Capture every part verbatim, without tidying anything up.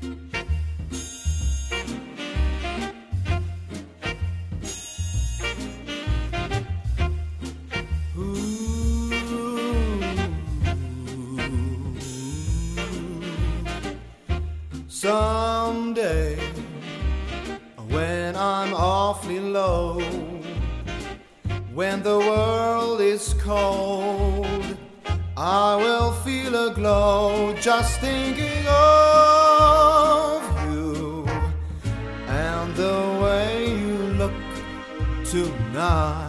Someday, when I'm awfully low, when the world is cold, I will feel a glow just thinking of you and the way you look tonight.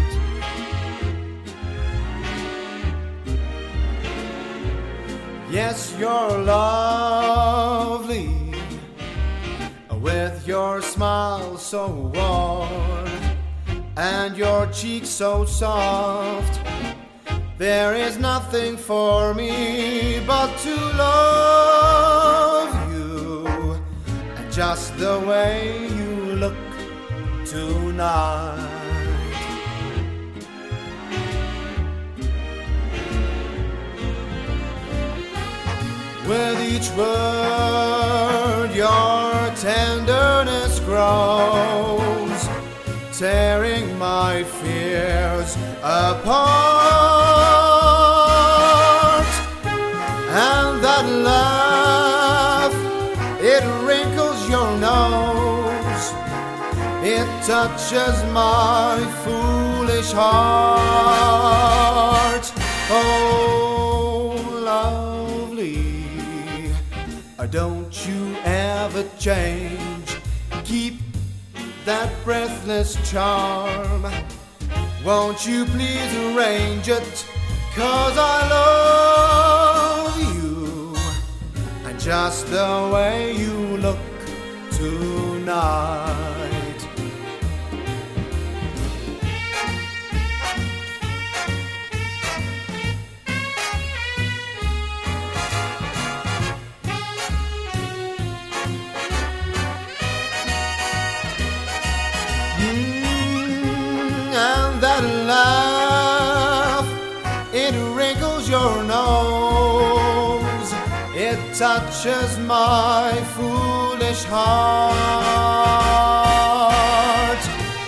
Yes, you're lovely, with your smile so warm and your cheeks so soft. There is nothing for me but to love you, and just the way you look tonight. With each word your tenderness grows, tearing my fears apart. And that laugh, it wrinkles your nose, it touches my foolish heart. Oh, lovely, don't you ever change, keep that breathless charm. Won't you please arrange it, 'cause I love you, and just the way you look tonight. And that laugh, it wrinkles your nose, it touches my foolish heart.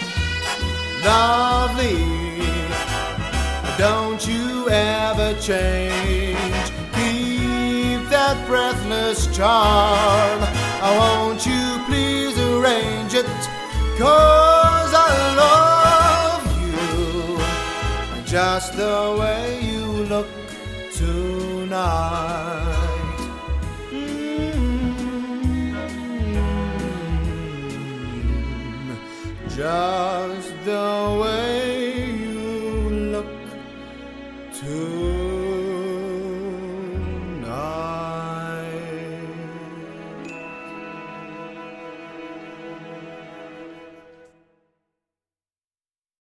Lovely, don't you ever change, keep that breathless charm. Oh, won't you please arrange it, 'cause I love just the way you look tonight. Mm-hmm. Just the way you look tonight.